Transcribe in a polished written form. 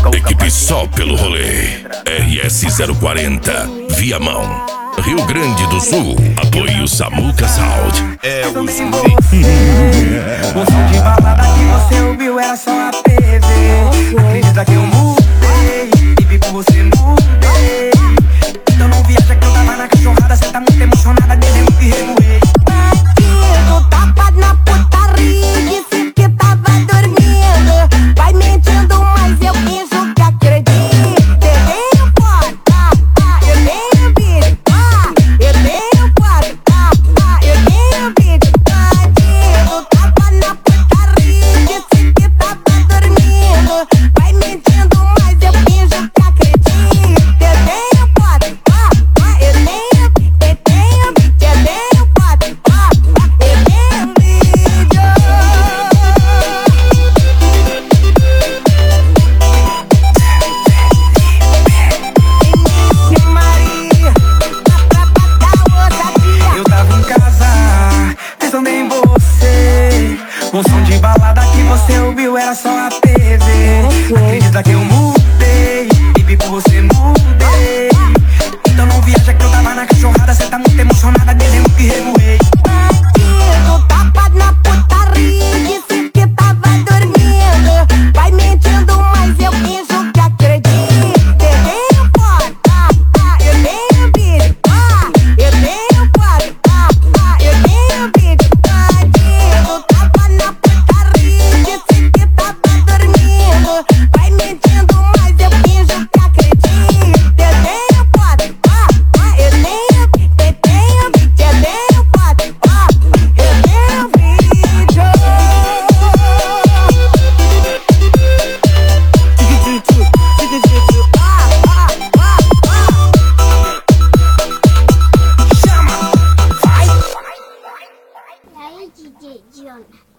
Equipe só pelo rolê. RS040, Viamão, Rio Grande do Sul. Apoio Samuca Sound. É o O som de balada que você ouviu era só a TV. Acredita que eu mudei e por você mudei. Então não viaja que eu tava na cachorrada. Cê tá muito emocionada, dizendo que remoei. Bandido, tapa na putaria, disse que tava dormindo. Vai mentindo, mas eu finjo que acredito. Eu tenho foto, eu tenho vídeo, eu tenho foto, eu tenho vídeo. Bandido, tapa na putaria, disse que tava dormindo. Vai mentindo, mas eu finjo que acredito. Eu tenho foto, eu tenho vídeo, eu tenho foto, eu tenho vídeo. Maria, pra pagar ousadia. Eu tava em casa, pensando em você. O som de balada que você ouviu era só a TV. Acredita que eu mudei e por você mudei. Então não viaja que eu tava na cachorrada. Cê tá muito emocionada, dizendo que remoei. Bandido, tapa na putaria, disse que tava dormindo. Vai mentindo, mas eu finjo que acredito. Eu tenho foto, eu tenho vídeo, eu tenho foto, eu tenho vídeo. Bandido, tapa na putaria, disse que tava dormindo. Vai mentindo, mas eu finjo que acredito. Eu tenho foto, eu tenho vídeo, eu tenho vídeo, eu tenho foto, eu tenho vídeo. Chama, vai! E aí, DJ Jonah?